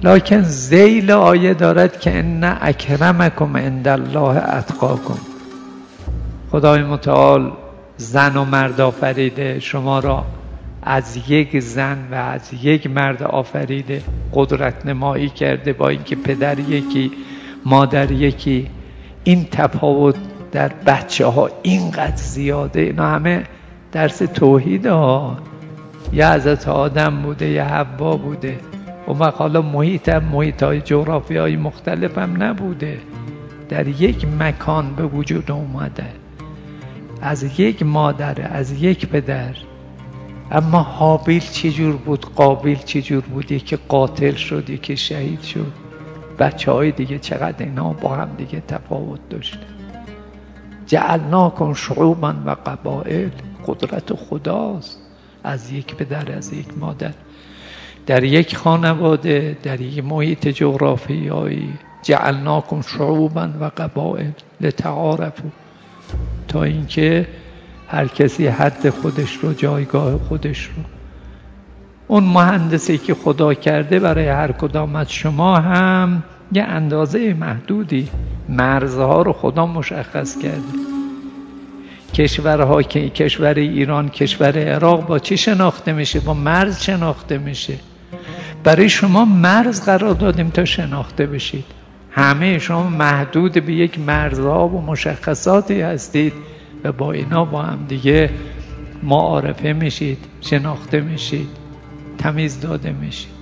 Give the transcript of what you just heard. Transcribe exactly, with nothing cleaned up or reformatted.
لکن ذیل آیه دارد که ان اکرمکم عند الله اتقاکم. خدای متعال زن و مرد آفریده، شما را از یک زن و از یک مرد آفریده، قدرت نمایی کرده، با اینکه پدر یکی مادر یکی. این تفاوت در بچه ها اینقدر زیاده. اینا همه درس توحید ها. یه حضرت آدم بوده، یه حوا بوده، اون وقت حالا محیط هم محیط های جغرافی های مختلف هم نبوده، در یک مکان به وجود اومده، از یک مادر، از یک پدر. اما حابیل چجور بود، قابیل چجور بود، یکی قاتل شد یکی شهید شد. بچه های دیگه چقدر اینا با هم دیگه تفاوت داشته. جعلناکم شعوبا و قبائل، قدرت خداست. از یک پدر، از یک مادر، در یک خانواده، در یک محیط جغرافیایی. جعلناکم شعوبا و قبائل لتعارفوا، تا اینکه هر کسی حد خودش رو، جایگاه خودش رو. اون مهندسی که خدا کرده برای هر کدام از شما هم یه اندازه محدودی، مرزها رو خدا مشخص کرده. کشورها که کشور ایران، کشور عراق با چی شناخته میشه؟ با مرز شناخته میشه. برای شما مرز قرار دادیم تا شناخته بشید. همه شما محدود به یک مرزها و مشخصاتی هستید و با اینا با هم دیگه معارفه میشید، شناخته میشید، تمیز داده میشید.